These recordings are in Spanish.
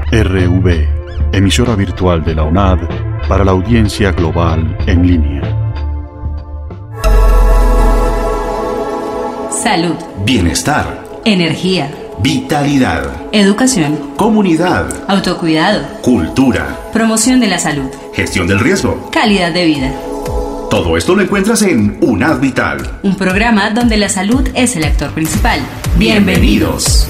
RV, emisora virtual de la UNAD para la audiencia global en línea. Salud. Bienestar. Energía. Vitalidad. Educación. Comunidad. Autocuidado. Cultura. Promoción de la salud. Gestión del riesgo. Calidad de vida. Todo esto lo encuentras en UNAD Vital. Un programa donde la salud es el actor principal. Bienvenidos.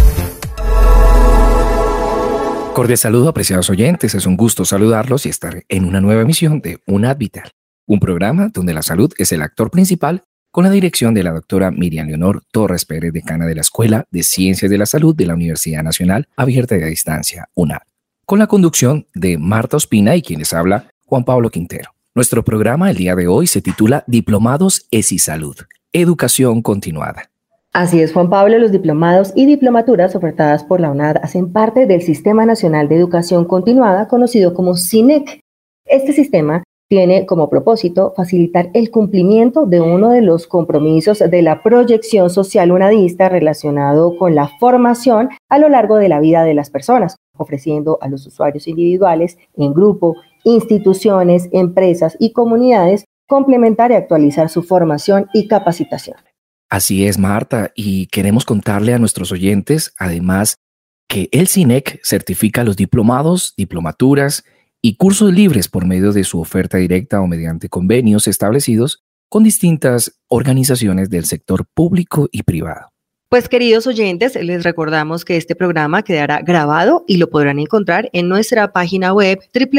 Cordial saludo, apreciados oyentes. Es un gusto saludarlos y estar en una nueva emisión de UNAD Vital, un programa donde la salud es el actor principal, con la dirección de la doctora Miriam Leonor Torres Pérez, decana de la Escuela de Ciencias de la Salud de la Universidad Nacional Abierta y a Distancia, UNAD, con la conducción de Marta Ospina y quien les habla, Juan Pablo Quintero. Nuestro programa el día de hoy se titula Diplomados ESIsalud, Educación Continuada. Así es, Juan Pablo, los diplomados y diplomaturas ofertadas por la UNAD hacen parte del Sistema Nacional de Educación Continuada, conocido como SINEC. Este sistema tiene como propósito facilitar el cumplimiento de uno de los compromisos de la proyección social unadista relacionado con la formación a lo largo de la vida de las personas, ofreciendo a los usuarios individuales, en grupo, instituciones, empresas y comunidades complementar y actualizar su formación y capacitación. Así es, Marta, y queremos contarle a nuestros oyentes, además, que el SINEC certifica los diplomados, diplomaturas y cursos libres por medio de su oferta directa o mediante convenios establecidos con distintas organizaciones del sector público y privado. Pues queridos oyentes, les recordamos que este programa quedará grabado y lo podrán encontrar en nuestra página web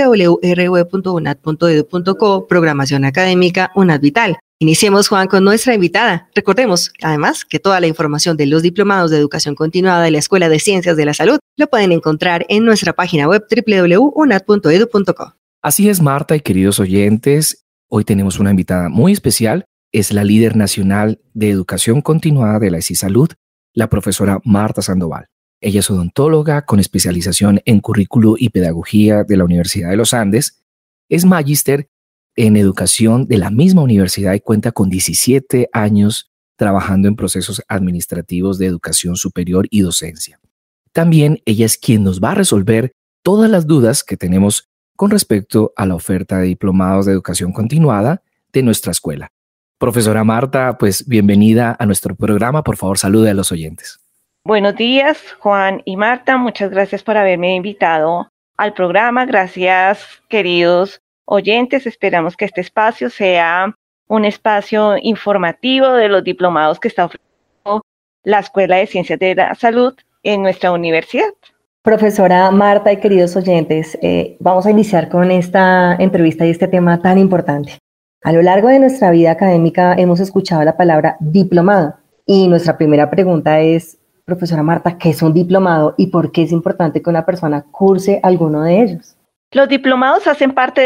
www.unad.edu.co, programación académica UNAD Vital. Iniciemos, Juan, con nuestra invitada. Recordemos, además, que toda la información de los diplomados de educación continuada de la Escuela de Ciencias de la Salud lo pueden encontrar en nuestra página web www.unad.edu.co. Así es, Marta y queridos oyentes, hoy tenemos una invitada muy especial. Es la líder nacional de educación continuada de la ESIsalud, la profesora Marta Sandoval. Ella es odontóloga con especialización en currículo y pedagogía de la Universidad de los Andes. Es magíster en educación de la misma universidad y cuenta con 17 años trabajando en procesos administrativos de educación superior y docencia. También ella es quien nos va a resolver todas las dudas que tenemos con respecto a la oferta de diplomados de educación continuada de nuestra escuela. Profesora Marta, pues bienvenida a nuestro programa. Por favor, salude a los oyentes. Buenos días, Juan y Marta. Muchas gracias por haberme invitado al programa. Gracias, queridos oyentes. Esperamos que este espacio sea un espacio informativo de los diplomados que está ofreciendo la Escuela de Ciencias de la Salud en nuestra universidad. Profesora Marta y queridos oyentes, vamos a iniciar con esta entrevista y este tema tan importante. A lo largo de nuestra vida académica hemos escuchado la palabra diplomado y nuestra primera pregunta es, profesora Marta, ¿qué es un diplomado y por qué es importante que una persona curse alguno de ellos? Los diplomados hacen parte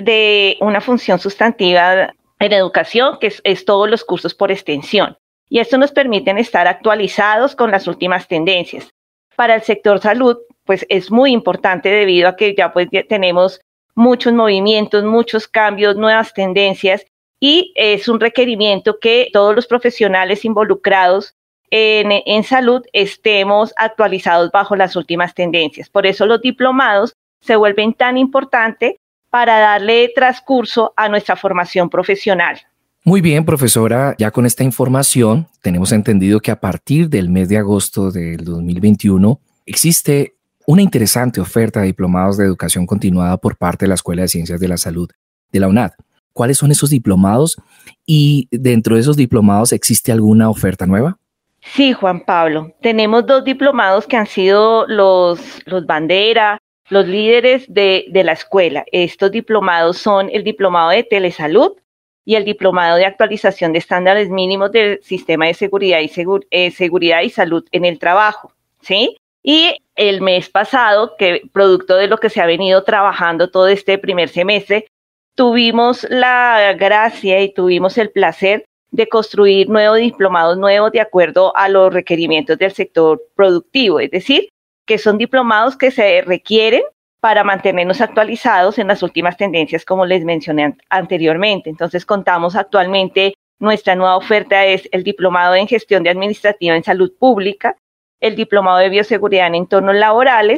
de una función sustantiva en educación, que es todos los cursos por extensión, y esto nos permite estar actualizados con las últimas tendencias. Para el sector salud, pues es muy importante debido a que ya tenemos muchos movimientos, muchos cambios, nuevas tendencias, y es un requerimiento que todos los profesionales involucrados en salud estemos actualizados bajo las últimas tendencias. Por eso los diplomados se vuelven tan importantes para darle transcurso a nuestra formación profesional. Muy bien, profesora, ya con esta información tenemos entendido que a partir del mes de agosto del 2021 existe una interesante oferta de diplomados de educación continuada por parte de la Escuela de Ciencias de la Salud de la UNAD. ¿Cuáles son esos diplomados? Y dentro de esos diplomados, ¿existe alguna oferta nueva? Sí, Juan Pablo. Tenemos 2 diplomados que han sido los bandera, los líderes de la escuela. Estos diplomados son el diplomado de telesalud y el diplomado de actualización de estándares mínimos del sistema de seguridad y salud en el trabajo, ¿sí? Y el mes pasado, que producto de lo que se ha venido trabajando todo este primer semestre, tuvimos la gracia y tuvimos el placer de construir nuevos diplomados nuevos de acuerdo a los requerimientos del sector productivo, es decir, que son diplomados que se requieren para mantenernos actualizados en las últimas tendencias, como les mencioné anteriormente. Entonces, contamos actualmente, nuestra nueva oferta es el diplomado en gestión administrativa en salud pública, el diplomado de bioseguridad en entornos laborales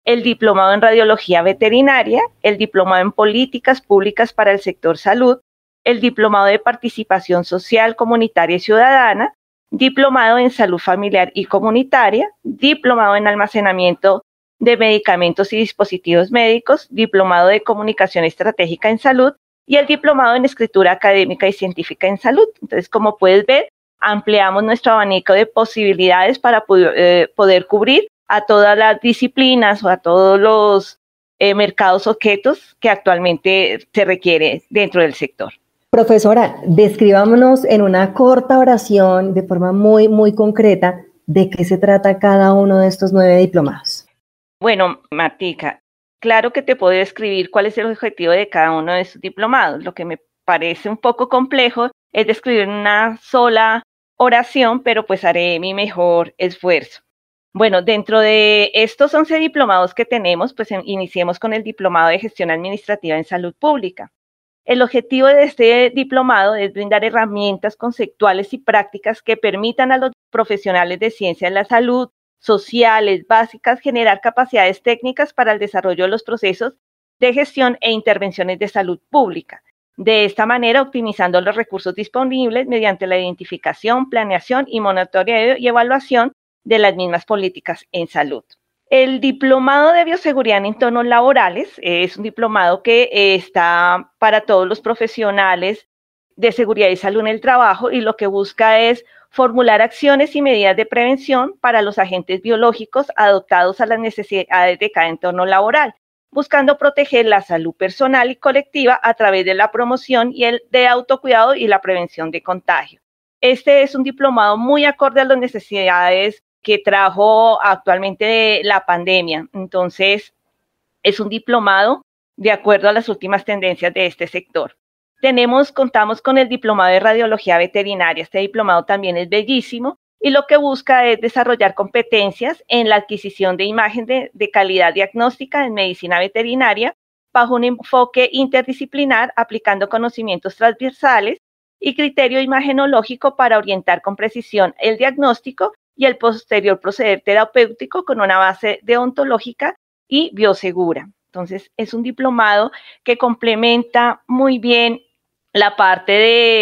el diplomado en radiología veterinaria, el diplomado en políticas públicas para el sector salud, el diplomado de participación social, comunitaria y ciudadana, diplomado en salud familiar y comunitaria, diplomado en almacenamiento de medicamentos y dispositivos médicos, diplomado de comunicación estratégica en salud y el diplomado en escritura académica y científica en salud. Entonces, como puedes ver, ampliamos nuestro abanico de posibilidades para poder cubrir a todas las disciplinas o a todos los mercados objetos que actualmente se requiere dentro del sector. Profesora, describámonos en una corta oración, de forma muy concreta, de qué se trata cada uno de estos 9 diplomados. Bueno, Martica, claro que te puedo describir cuál es el objetivo de cada uno de estos diplomados. Lo que me parece un poco complejo es describir en una sola oración, pero pues haré mi mejor esfuerzo. Bueno, dentro de estos 11 diplomados que tenemos, pues iniciemos con el diplomado de gestión administrativa en salud pública. El objetivo de este diplomado es brindar herramientas conceptuales y prácticas que permitan a los profesionales de ciencia de la salud, sociales, básicas, generar capacidades técnicas para el desarrollo de los procesos de gestión e intervenciones de salud pública. De esta manera, optimizando los recursos disponibles mediante la identificación, planeación y monitoreo y evaluación de las mismas políticas en salud. El diplomado de bioseguridad en entornos laborales es un diplomado que está para todos los profesionales de seguridad y salud en el trabajo y lo que busca es formular acciones y medidas de prevención para los agentes biológicos adaptados a las necesidades de cada entorno laboral, buscando proteger la salud personal y colectiva a través de la promoción y el de autocuidado y la prevención de contagio. Este es un diplomado muy acorde a las necesidades que trajo actualmente la pandemia. Entonces, es un diplomado de acuerdo a las últimas tendencias de este sector. Contamos con el diplomado de radiología veterinaria. Este diplomado también es bellísimo y lo que busca es desarrollar competencias en la adquisición de imagen de calidad diagnóstica en medicina veterinaria bajo un enfoque interdisciplinar, aplicando conocimientos transversales y criterio imagenológico para orientar con precisión el diagnóstico y el posterior proceder terapéutico con una base deontológica y biosegura. Entonces, es un diplomado que complementa muy bien la parte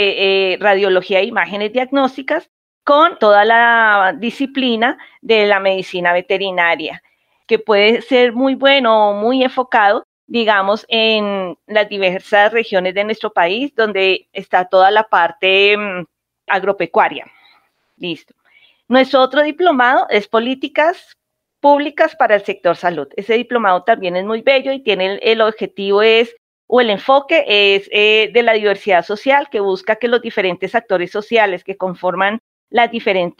de radiología e imágenes diagnósticas con toda la disciplina de la medicina veterinaria, que puede ser muy bueno o muy enfocado, digamos, en las diversas regiones de nuestro país, donde está toda la parte agropecuaria. Listo. Nuestro otro diplomado es políticas públicas para el sector salud. Ese diplomado también es muy bello y tiene el objetivo el enfoque es de la diversidad social, que busca que los diferentes actores sociales que conforman las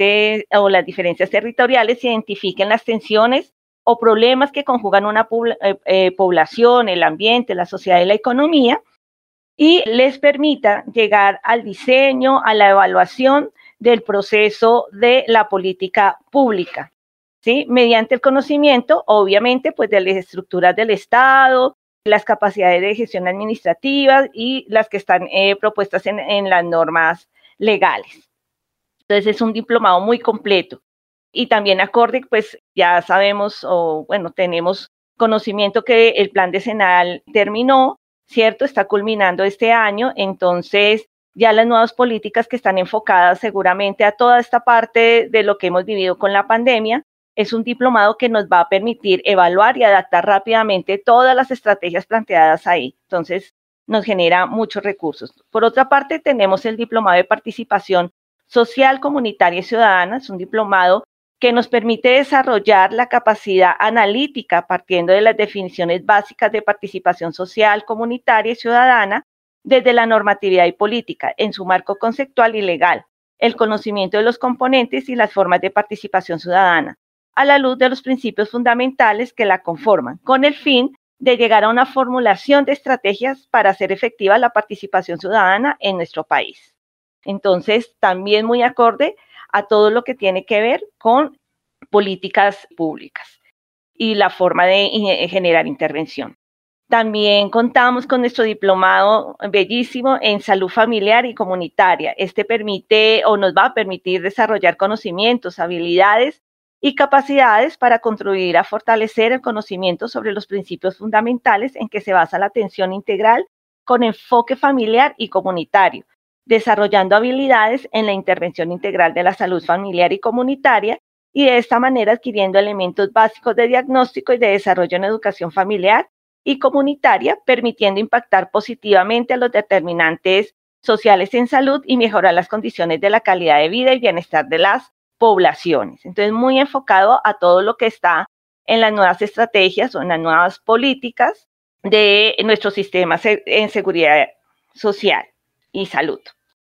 diferencias territoriales identifiquen las tensiones o problemas que conjugan una población, el ambiente, la sociedad y la economía, y les permita llegar al diseño, a la evaluación del proceso de la política pública, ¿sí? Mediante el conocimiento, obviamente, pues de las estructuras del Estado, las capacidades de gestión administrativa y las que están propuestas en las normas legales. Entonces, es un diplomado muy completo. Y también acorde, pues ya sabemos, tenemos conocimiento que el plan decenal terminó, ¿cierto? Está culminando este año, entonces ya las nuevas políticas que están enfocadas seguramente a toda esta parte de lo que hemos vivido con la pandemia, es un diplomado que nos va a permitir evaluar y adaptar rápidamente todas las estrategias planteadas ahí. Entonces, nos genera muchos recursos. Por otra parte, tenemos el diplomado de participación social, comunitaria y ciudadana. Es un diplomado que nos permite desarrollar la capacidad analítica partiendo de las definiciones básicas de participación social, comunitaria y ciudadana desde la normatividad y política en su marco conceptual y legal, el conocimiento de los componentes y las formas de participación ciudadana, a la luz de los principios fundamentales que la conforman, con el fin de llegar a una formulación de estrategias para hacer efectiva la participación ciudadana en nuestro país. Entonces, también muy acorde a todo lo que tiene que ver con políticas públicas y la forma de generar intervención. También contamos con nuestro diplomado bellísimo en salud familiar y comunitaria. Este permite o nos va a permitir desarrollar conocimientos, habilidades y capacidades para contribuir a fortalecer el conocimiento sobre los principios fundamentales en que se basa la atención integral con enfoque familiar y comunitario, desarrollando habilidades en la intervención integral de la salud familiar y comunitaria y de esta manera adquiriendo elementos básicos de diagnóstico y de desarrollo en educación familiar y comunitaria, permitiendo impactar positivamente a los determinantes sociales en salud y mejorar las condiciones de la calidad de vida y bienestar de las poblaciones. Entonces, muy enfocado a todo lo que está en las nuevas estrategias o en las nuevas políticas de nuestros sistemas en seguridad social y salud.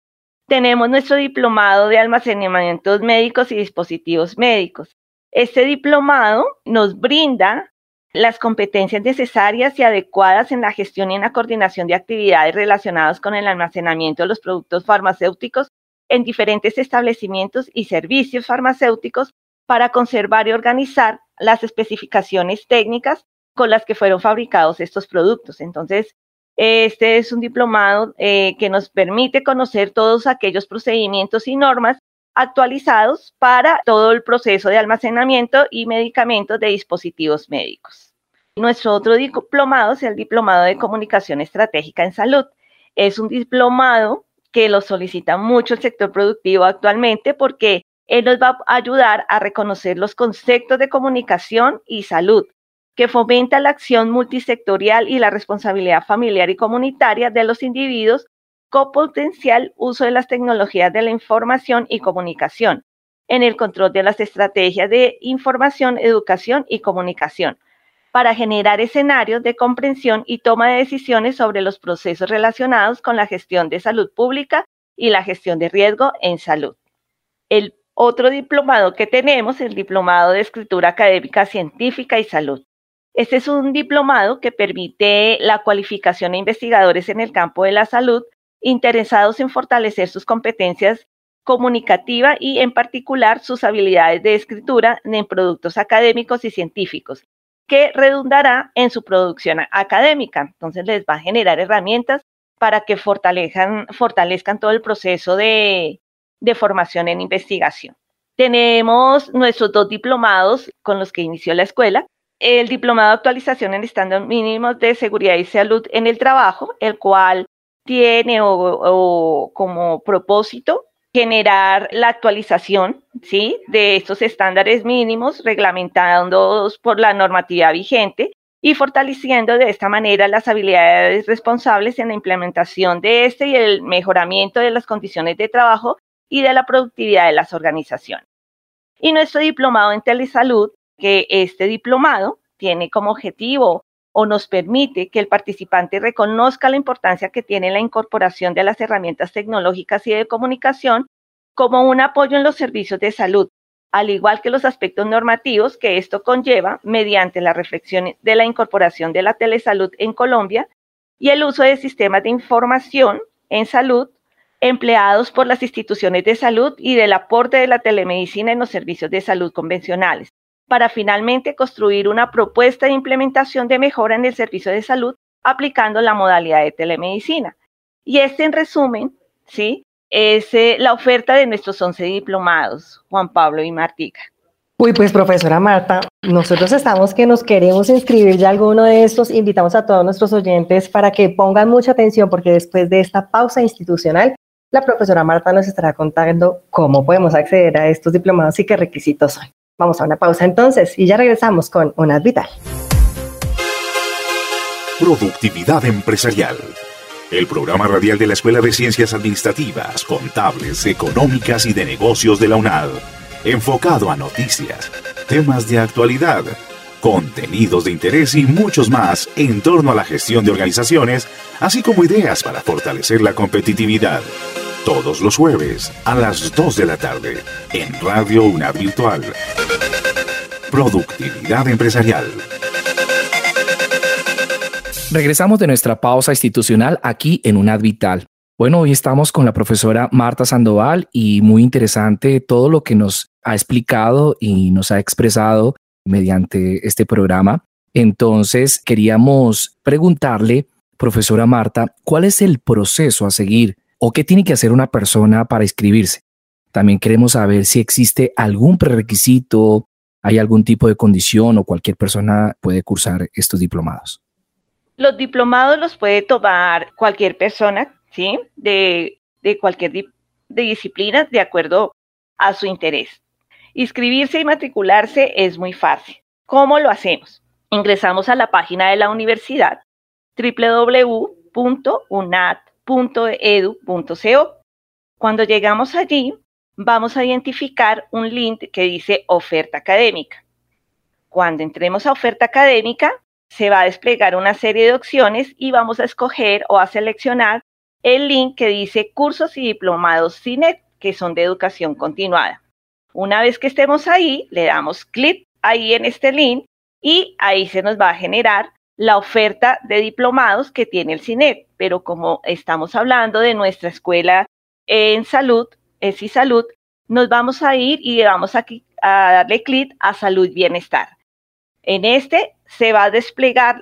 Tenemos nuestro diplomado de almacenamientos médicos y dispositivos médicos. Este diplomado nos brinda las competencias necesarias y adecuadas en la gestión y en la coordinación de actividades relacionadas con el almacenamiento de los productos farmacéuticos en diferentes establecimientos y servicios farmacéuticos para conservar y organizar las especificaciones técnicas con las que fueron fabricados estos productos. Entonces, este es un diplomado que nos permite conocer todos aquellos procedimientos y normas actualizados para todo el proceso de almacenamiento y medicamentos de dispositivos médicos. Nuestro otro diplomado es el Diplomado de Comunicación Estratégica en Salud. Es un diplomado que lo solicita mucho el sector productivo actualmente porque él nos va a ayudar a reconocer los conceptos de comunicación y salud, que fomenta la acción multisectorial y la responsabilidad familiar y comunitaria de los individuos con potencial uso de las tecnologías de la información y comunicación, en el control de las estrategias de información, educación y comunicación, para generar escenarios de comprensión y toma de decisiones sobre los procesos relacionados con la gestión de salud pública y la gestión de riesgo en salud. El otro diplomado que tenemos, el Diplomado de Escritura Académica Científica y Salud. Este es un diplomado que permite la cualificación de investigadores en el campo de la salud interesados en fortalecer sus competencias comunicativas y en particular sus habilidades de escritura en productos académicos y científicos, que redundará en su producción académica. Entonces les va a generar herramientas para que fortalezcan todo el proceso de formación en investigación. Tenemos nuestros 2 diplomados con los que inició la escuela. El diplomado de actualización en estándares mínimos de seguridad y salud en el trabajo, el cual tiene como propósito generar la actualización, ¿sí?, de estos estándares mínimos reglamentados por la normatividad vigente y fortaleciendo de esta manera las habilidades responsables en la implementación de este y el mejoramiento de las condiciones de trabajo y de la productividad de las organizaciones. Y nuestro diplomado en telesalud, que este diplomado tiene como objetivo o nos permite que el participante reconozca la importancia que tiene la incorporación de las herramientas tecnológicas y de comunicación como un apoyo en los servicios de salud, al igual que los aspectos normativos que esto conlleva mediante la reflexión de la incorporación de la telesalud en Colombia y el uso de sistemas de información en salud empleados por las instituciones de salud y del aporte de la telemedicina en los servicios de salud convencionales, para finalmente construir una propuesta de implementación de mejora en el servicio de salud aplicando la modalidad de telemedicina. Y este, en resumen, ¿sí?, es la oferta de nuestros 11 diplomados, Juan Pablo y Martica. Uy, pues profesora Marta, nosotros estamos que nos queremos inscribir ya a alguno de estos. Invitamos a todos nuestros oyentes para que pongan mucha atención porque después de esta pausa institucional, la profesora Marta nos estará contando cómo podemos acceder a estos diplomados y qué requisitos son. Vamos a una pausa entonces y ya regresamos con UNAD Vital. Productividad empresarial. El programa radial de la Escuela de Ciencias Administrativas, Contables, Económicas y de Negocios de la UNAD. Enfocado a noticias, temas de actualidad, contenidos de interés y muchos más en torno a la gestión de organizaciones, así como ideas para fortalecer la competitividad. Todos los jueves a las 2 de la tarde en Radio UNAD Virtual. Productividad empresarial. Regresamos de nuestra pausa institucional aquí en UNAD Vital. Bueno, hoy estamos con la profesora Marta Sandoval y muy interesante todo lo que nos ha explicado y nos ha expresado mediante este programa. Entonces, queríamos preguntarle, profesora Marta, ¿cuál es el proceso a seguir o qué tiene que hacer una persona para inscribirse? También queremos saber si existe algún prerequisito ¿Hay algún tipo de condición o cualquier persona puede cursar estos diplomados? Los diplomados los puede tomar cualquier persona, ¿sí? De cualquier de disciplina, de acuerdo a su interés. Inscribirse y matricularse es muy fácil. ¿Cómo lo hacemos? Ingresamos a la página de la universidad www.unad.edu.co. Cuando llegamos allí, vamos a identificar un link que dice oferta académica. Cuando entremos a oferta académica, se va a desplegar una serie de opciones y vamos a escoger o a seleccionar el link que dice cursos y diplomados CINEC, que son de educación continuada. Una vez que estemos ahí, le damos clic ahí en este link y ahí se nos va a generar la oferta de diplomados que tiene el CINEC. Pero como estamos hablando de nuestra escuela en salud, ESISalud, nos vamos a ir y vamos aquí a darle clic a salud y bienestar. En este se va a desplegar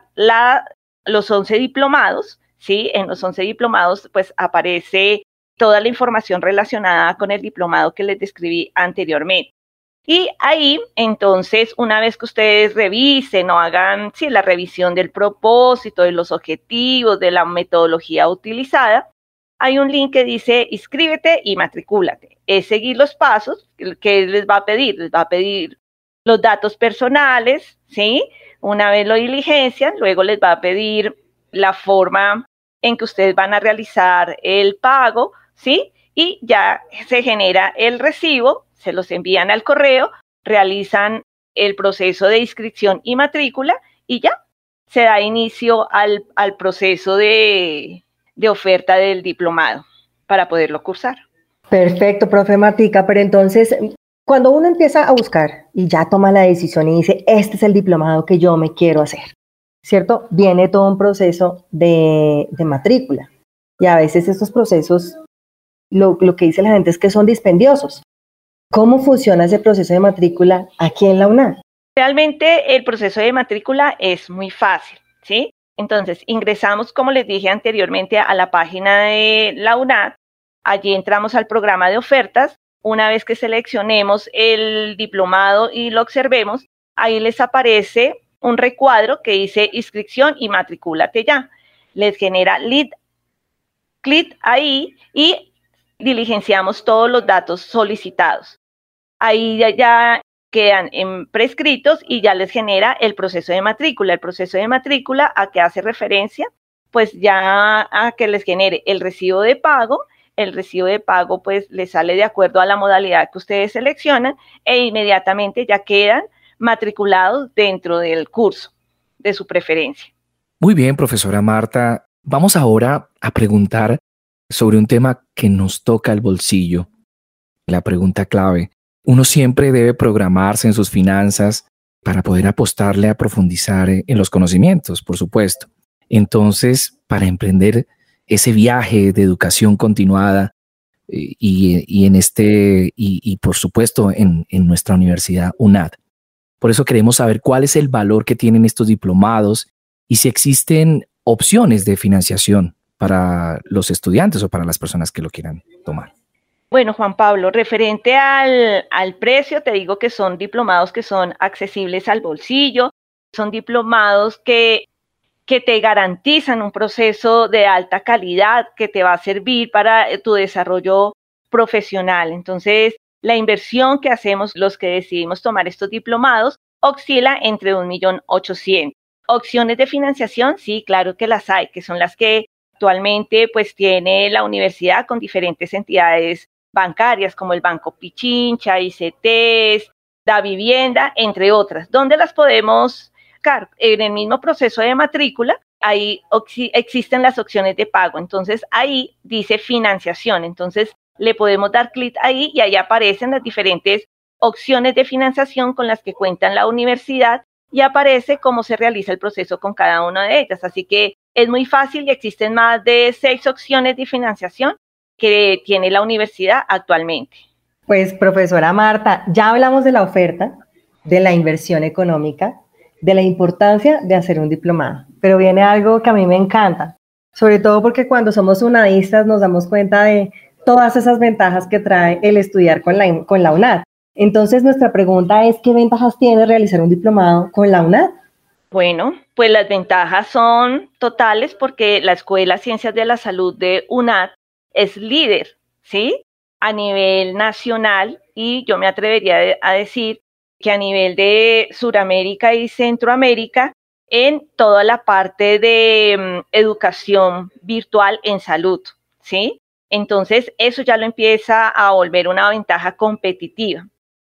los 11 diplomados, ¿sí? En los 11 diplomados pues aparece toda la información relacionada con el diplomado que les describí anteriormente. Y ahí, entonces, una vez que ustedes revisen o hagan la revisión del propósito, de los objetivos, de la metodología utilizada, hay un link que dice inscríbete y matricúlate. Es seguir los pasos que les va a pedir. Les va a pedir los datos personales, ¿sí? Una vez lo diligencian, luego les va a pedir la forma en que ustedes van a realizar el pago, ¿sí? Y ya se genera el recibo, se los envían al correo, realizan el proceso de inscripción y matrícula y ya se da inicio al proceso de oferta del diplomado para poderlo cursar. Perfecto, profe Martica, pero entonces, cuando uno empieza a buscar y ya toma la decisión y dice, este es el diplomado que yo me quiero hacer, ¿cierto? Viene todo un proceso de matrícula y a veces estos procesos, lo que dice la gente es que son dispendiosos. ¿Cómo funciona ese proceso de matrícula aquí en la UNAD? Realmente el proceso de matrícula es muy fácil, ¿sí? Entonces, ingresamos, como les dije anteriormente, a la página de la UNAD. Allí entramos al programa de ofertas. Una vez que seleccionemos el diplomado y lo observemos, ahí les aparece un recuadro que dice inscripción y matricúlate ya. Les genera clic ahí y diligenciamos todos los datos solicitados. Ahí ya quedan prescritos y ya les genera el proceso de matrícula. El proceso de matrícula, ¿a qué hace referencia? Pues ya a que les genere el recibo de pago. El recibo de pago pues les sale de acuerdo a la modalidad que ustedes seleccionan e inmediatamente ya quedan matriculados dentro del curso de su preferencia. Muy bien, profesora Marta. Vamos ahora a preguntar sobre un tema que nos toca el bolsillo. La pregunta clave. Uno siempre debe programarse en sus finanzas para poder apostarle a profundizar en los conocimientos, por supuesto. Entonces, para emprender ese viaje de educación continuada y por supuesto en nuestra universidad UNAD. Por eso queremos saber cuál es el valor que tienen estos diplomados y si existen opciones de financiación para los estudiantes o para las personas que lo quieran tomar. Bueno, Juan Pablo, referente al precio, te digo que son diplomados que son accesibles al bolsillo, son diplomados que te garantizan un proceso de alta calidad que te va a servir para tu desarrollo profesional. Entonces, la inversión que hacemos los que decidimos tomar estos diplomados oscila entre 1.800.000. Opciones de financiación, sí, claro que las hay, que son las que actualmente pues tiene la universidad con diferentes entidades bancarias como el Banco Pichincha, ICETES, Da Vivienda, entre otras. ¿Dónde las podemos buscar? En el mismo proceso de matrícula, ahí existen las opciones de pago. Entonces, ahí dice financiación. Entonces, le podemos dar clic ahí y ahí aparecen las diferentes opciones de financiación con las que cuenta la universidad y aparece cómo se realiza el proceso con cada una de ellas. Así que es muy fácil y existen más de 6 opciones de financiación que tiene la universidad actualmente. Pues, profesora Marta, ya hablamos de la oferta, de la inversión económica, de la importancia de hacer un diplomado, pero viene algo que a mí me encanta, sobre todo porque cuando somos unadistas nos damos cuenta de todas esas ventajas que trae el estudiar con la UNAD. Entonces, nuestra pregunta es, ¿qué ventajas tiene realizar un diplomado con la UNAD? Bueno, pues las ventajas son totales porque la Escuela Ciencias de la Salud de UNAD es líder, ¿sí? A nivel nacional, y yo me atrevería a decir que a nivel de Suramérica y Centroamérica, en toda la parte de educación virtual en salud, ¿sí? Entonces, eso ya lo empieza a volver una ventaja competitiva.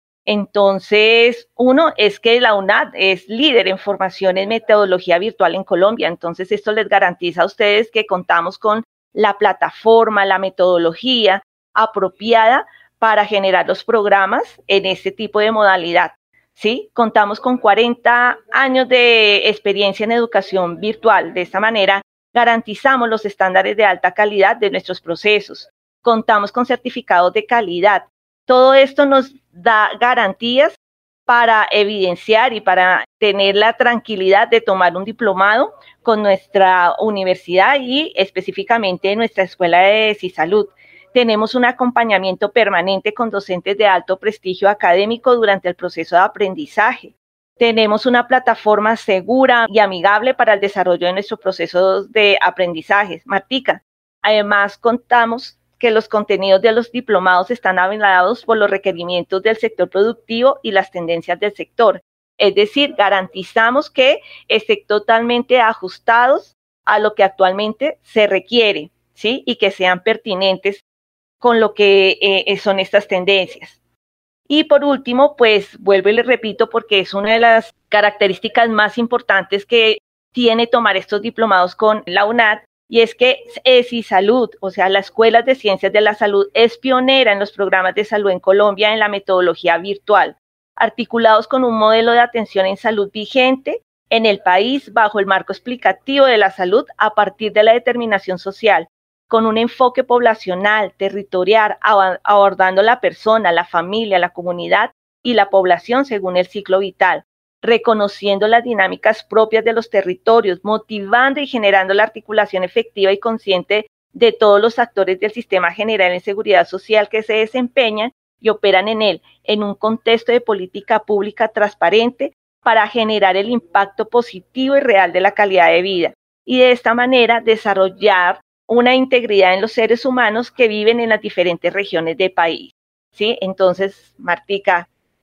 Entonces, uno es que la UNAD es líder en formación en metodología virtual en Colombia. Entonces, esto les garantiza a ustedes que contamos con la plataforma, la metodología apropiada para generar los programas en este tipo de modalidad. ¿Sí? Contamos con 40 años de experiencia en educación virtual. De esta manera, garantizamos los estándares de alta calidad de nuestros procesos. Contamos con certificados de calidad. Todo esto nos da garantías para evidenciar y para tener la tranquilidad de tomar un diplomado con nuestra universidad y específicamente nuestra Escuela de CISALUD. Tenemos un acompañamiento permanente con docentes de alto prestigio académico durante el proceso de aprendizaje. Tenemos una plataforma segura y amigable para el desarrollo de nuestros procesos de aprendizaje. Martica, además contamos que los contenidos de los diplomados están avalados por los requerimientos del sector productivo y las tendencias del sector. Es decir, garantizamos que estén totalmente ajustados a lo que actualmente se requiere, ¿sí? Y que sean pertinentes con lo que son estas tendencias. Y por último, pues vuelvo y les repito, porque es una de las características más importantes que tiene tomar estos diplomados con la UNAD, y es que CISALUD, o sea, la Escuela de Ciencias de la Salud, es pionera en los programas de salud en Colombia en la metodología virtual, articulados con un modelo de atención en salud vigente en el país bajo el marco explicativo de la salud a partir de la determinación social, con un enfoque poblacional, territorial, abordando la persona, la familia, la comunidad y la población según el ciclo vital, reconociendo las dinámicas propias de los territorios, motivando y generando la articulación efectiva y consciente de todos los actores del sistema general en seguridad social que se desempeñan y operan en él, en un contexto de política pública transparente para generar el impacto positivo y real de la calidad de vida, y de esta manera desarrollar una integridad en los seres humanos que viven en las diferentes regiones del país, ¿sí? Entonces, Martica,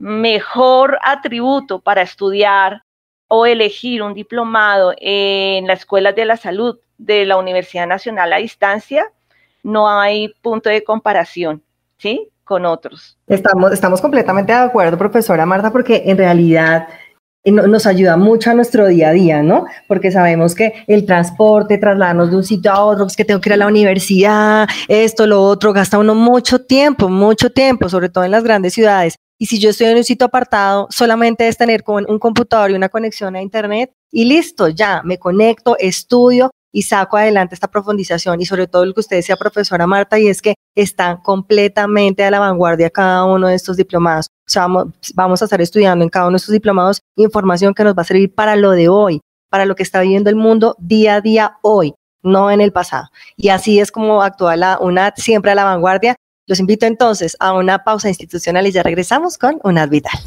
mejor atributo para estudiar o elegir un diplomado en las escuelas de la salud de la Universidad Nacional a distancia, no hay punto de comparación, ¿sí? Con otros. Estamos completamente de acuerdo, profesora Marta, porque en realidad nos ayuda mucho a nuestro día a día, ¿no? Porque sabemos que el transporte, trasladarnos de un sitio a otro, pues que tengo que ir a la universidad, esto, lo otro, gasta uno mucho tiempo, sobre todo en las grandes ciudades. Y si yo estoy en un sitio apartado, solamente es tener un computador y una conexión a internet y listo, ya me conecto, estudio y saco adelante esta profundización. Y sobre todo lo que usted decía, profesora Marta, y es que están completamente a la vanguardia cada uno de estos diplomados. O sea, vamos a estar estudiando en cada uno de estos diplomados información que nos va a servir para lo de hoy, para lo que está viviendo el mundo día a día hoy, no en el pasado. Y así es como actúa la UNAD, siempre a la vanguardia. Los invito entonces a una pausa institucional y ya regresamos con UNAD Vital.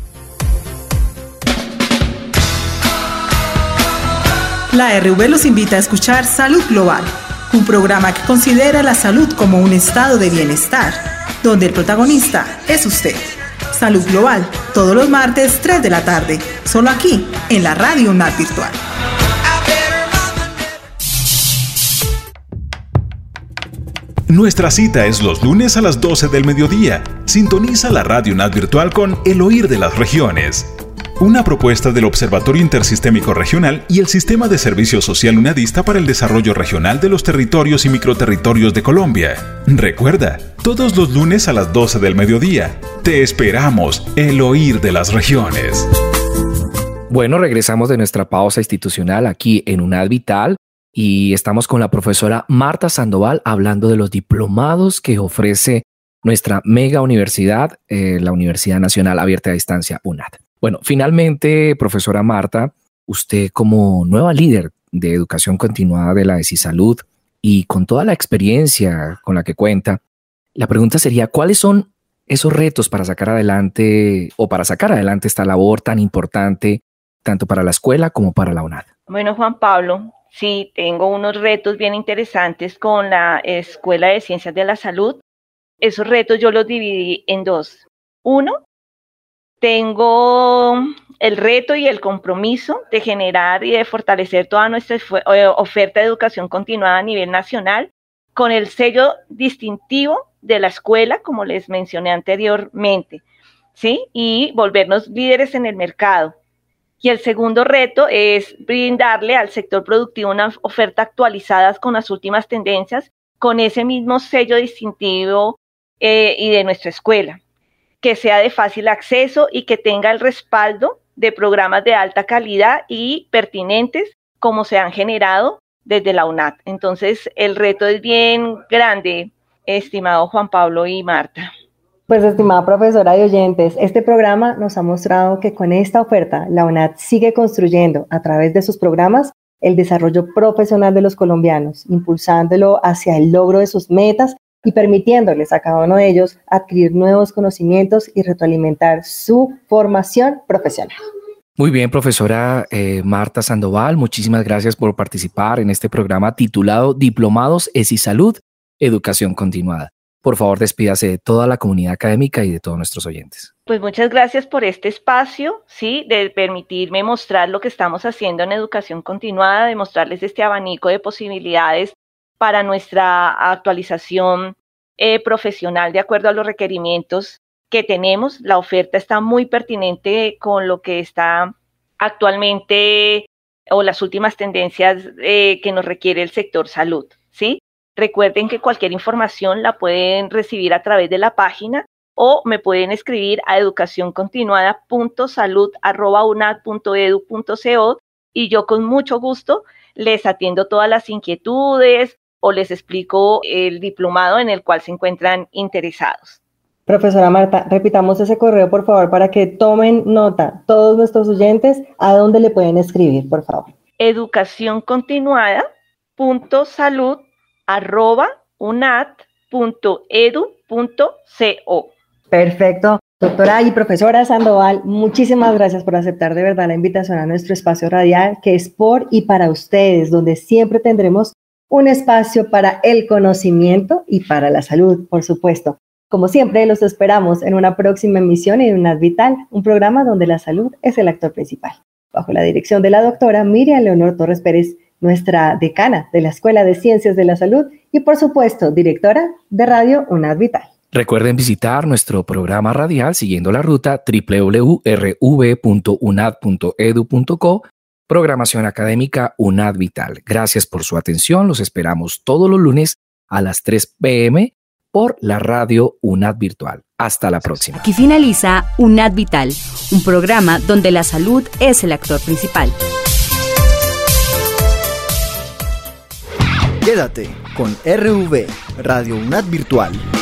La RV los invita a escuchar Salud Global, un programa que considera la salud como un estado de bienestar, donde el protagonista es usted. Salud Global, todos los martes, 3 de la tarde, solo aquí, en la Radio UNAD Virtual. Nuestra cita es los lunes a las 12 del mediodía. Sintoniza la Radio UNAD Virtual con El Oír de las Regiones, una propuesta del Observatorio Intersistémico Regional y el Sistema de Servicio Social UNADista para el Desarrollo Regional de los Territorios y Microterritorios de Colombia. Recuerda, todos los lunes a las 12 del mediodía. Te esperamos, El Oír de las Regiones. Bueno, regresamos de nuestra pausa institucional aquí en UNAD Vital y estamos con la profesora Marta Sandoval hablando de los diplomados que ofrece nuestra mega universidad, la Universidad Nacional Abierta a Distancia, UNAD. Bueno, finalmente, profesora Marta, usted como nueva líder de educación continuada de la CISALUD y con toda la experiencia con la que cuenta, la pregunta sería, ¿cuáles son esos retos para sacar adelante esta labor tan importante, tanto para la escuela como para la UNAD? Bueno, Juan Pablo, sí, tengo unos retos bien interesantes con la Escuela de Ciencias de la Salud. Esos retos yo los dividí en dos. Uno, tengo el reto y el compromiso de generar y de fortalecer toda nuestra oferta de educación continuada a nivel nacional con el sello distintivo de la escuela, como les mencioné anteriormente, ¿sí? Y volvernos líderes en el mercado. Y el segundo reto es brindarle al sector productivo una oferta actualizada con las últimas tendencias, con ese mismo sello distintivo y de nuestra escuela, que sea de fácil acceso y que tenga el respaldo de programas de alta calidad y pertinentes como se han generado desde la UNAD. Entonces, el reto es bien grande, estimado Juan Pablo y Marta. Pues, estimada profesora y oyentes, este programa nos ha mostrado que con esta oferta, la UNAD sigue construyendo a través de sus programas el desarrollo profesional de los colombianos, impulsándolo hacia el logro de sus metas y permitiéndoles a cada uno de ellos adquirir nuevos conocimientos y retroalimentar su formación profesional. Muy bien, profesora Marta Sandoval, muchísimas gracias por participar en este programa titulado Diplomados ESI Salud, Educación Continuada. Por favor, despídase de toda la comunidad académica y de todos nuestros oyentes. Pues muchas gracias por este espacio, ¿sí? De permitirme mostrar lo que estamos haciendo en educación continuada, de mostrarles este abanico de posibilidades para nuestra actualización profesional de acuerdo a los requerimientos que tenemos. La oferta está muy pertinente con lo que está actualmente o las últimas tendencias que nos requiere el sector salud, ¿sí? Recuerden que cualquier información la pueden recibir a través de la página o me pueden escribir a educacioncontinuada.salud@unad.edu.co y yo con mucho gusto les atiendo todas las inquietudes o les explico el diplomado en el cual se encuentran interesados. Profesora Marta, repitamos ese correo, por favor, para que tomen nota todos nuestros oyentes a dónde le pueden escribir, por favor. educacioncontinuada.salud@unad.edu.co. Perfecto. Doctora y profesora Sandoval, muchísimas gracias por aceptar de verdad la invitación a nuestro espacio radial, que es por y para ustedes, donde siempre tendremos un espacio para el conocimiento y para la salud, por supuesto. Como siempre, los esperamos en una próxima emisión en UNAD Vital, un programa donde la salud es el actor principal. Bajo la dirección de la doctora Miriam Leonor Torres Pérez, nuestra decana de la Escuela de Ciencias de la Salud y, por supuesto, directora de Radio UNAD Vital. Recuerden visitar nuestro programa radial siguiendo la ruta www.rv.unad.edu.co, programación académica UNAD Vital. Gracias por su atención. Los esperamos todos los lunes a las 3 p.m. por la radio UNAD Virtual. Hasta la próxima. Aquí finaliza UNAD Vital, un programa donde la salud es el actor principal. Quédate con RV, Radio UNAD Virtual.